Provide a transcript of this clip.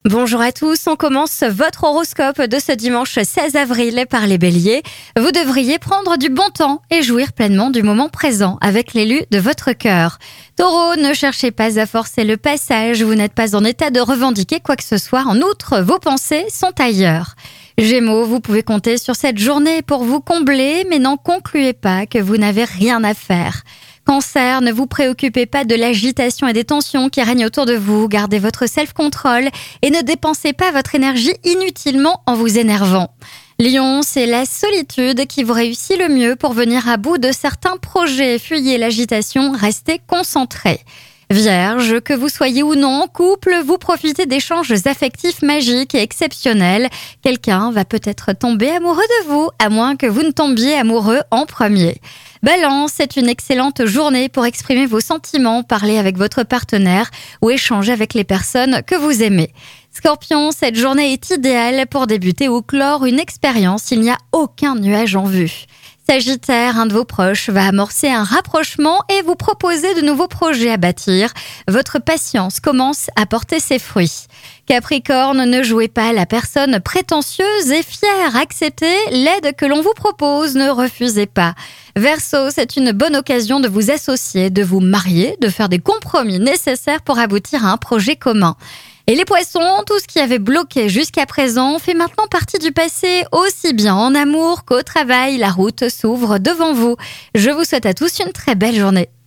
Bonjour à tous, on commence votre horoscope de ce dimanche 16 avril par les béliers. Vous devriez prendre du bon temps et jouir pleinement du moment présent avec l'élu de votre cœur. Taureau, ne cherchez pas à forcer le passage, vous n'êtes pas en état de revendiquer quoi que ce soit. En outre, vos pensées sont ailleurs. Gémeaux, vous pouvez compter sur cette journée pour vous combler, mais n'en concluez pas que vous n'avez rien à faire. Cancer, ne vous préoccupez pas de l'agitation et des tensions qui règnent autour de vous. Gardez votre self-control et ne dépensez pas votre énergie inutilement en vous énervant. Lion, c'est la solitude qui vous réussit le mieux pour venir à bout de certains projets. Fuyez l'agitation, restez concentrés. Vierge, que vous soyez ou non en couple, vous profitez d'échanges affectifs magiques et exceptionnels. Quelqu'un va peut-être tomber amoureux de vous, à moins que vous ne tombiez amoureux en premier. Balance, c'est une excellente journée pour exprimer vos sentiments, parler avec votre partenaire ou échanger avec les personnes que vous aimez. Scorpion, cette journée est idéale pour débuter ou clore une expérience, il n'y a aucun nuage en vue. Sagittaire, un de vos proches va amorcer un rapprochement et vous proposer de nouveaux projets à bâtir. Votre patience commence à porter ses fruits. Capricorne, ne jouez pas à la personne prétentieuse et fière. Acceptez l'aide que l'on vous propose, ne refusez pas. Verseau, c'est une bonne occasion de vous associer, de vous marier, de faire des compromis nécessaires pour aboutir à un projet commun. Et les poissons, tout ce qui avait bloqué jusqu'à présent fait maintenant partie du passé, aussi bien en amour qu'au travail. La route s'ouvre devant vous. Je vous souhaite à tous une très belle journée.